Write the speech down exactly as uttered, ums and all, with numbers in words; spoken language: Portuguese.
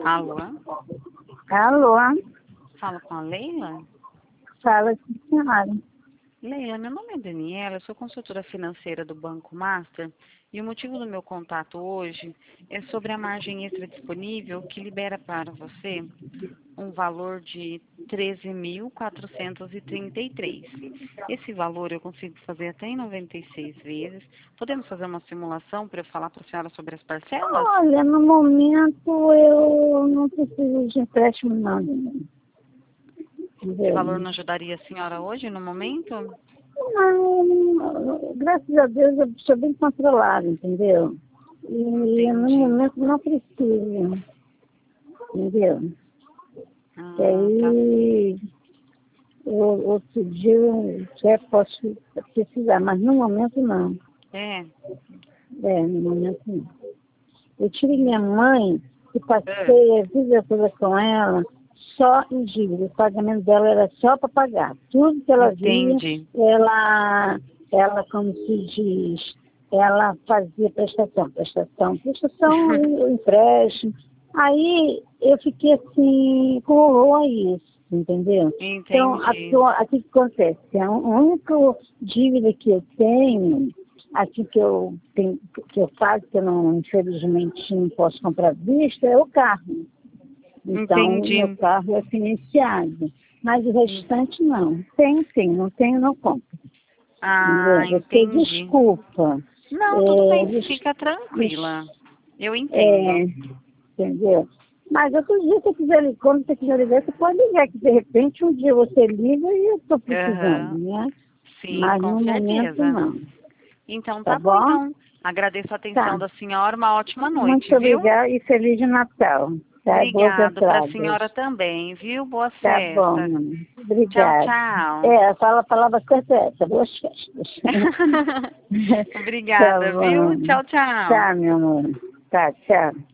Alô? Alô? Fala com a Leila? Fala, sim, senhora. Leila, meu nome é Daniela, eu sou consultora financeira do Banco Master e o motivo do meu contato hoje é sobre a margem extra disponível que libera para você um valor de treze mil quatrocentos e trinta e três. Esse valor eu consigo fazer até em noventa e seis vezes. Podemos fazer uma simulação para eu falar para a senhora sobre as parcelas? Olha, no momento eu não preciso de empréstimo, não. Entendeu? Esse valor não ajudaria a senhora hoje, no momento? Não, graças a Deus eu sou bem controlada, entendeu? E Entendi. no momento não preciso, entendeu? Ah, E aí, eu, outro dia eu até posso precisar, mas no momento não. tá. É. É, no momento não. Eu tive minha mãe e passei a vida toda com ela só em dívida. O pagamento dela era só para pagar. Tudo que ela Entendi. via, ela, ela, como se diz, ela fazia prestação, prestação, prestação, empréstimo. Aí eu fiquei assim, com horror a isso, entendeu? Entendi. Então, aqui, aqui o que acontece? A única dívida que eu tenho, aqui que eu, tenho, que eu faço, que eu não, infelizmente não posso comprar à vista, é o carro. Então, Entendi. meu carro é financiado. Mas o restante não. Tenho sim, não tenho, não compro. Ah, Entendeu? Você entendi. desculpa. Não, tudo bem, É, fica tranquila. Eu é, entendo. entendeu? Mas outro dia, se você quiser ligar, quando você quiser ligar, você pode ligar, que de repente um dia você liga e eu estou precisando, Aham. né? Sim, Mas com no momento certeza. não. Então Tá tá bom, bom? então. Agradeço a atenção Tá. da senhora, uma ótima noite, Muito viu? obrigada e Feliz Natal. Tá? Boas Obrigado para a entradas. senhora também, viu? Boas Tá bom, festas. mãe. Tchau, Obrigada. tchau. É, fala a palavra certa é essa. Boas festas. Tá Obrigada, viu? bom. Tchau, tchau. Tá, meu amor. Tá, tchau.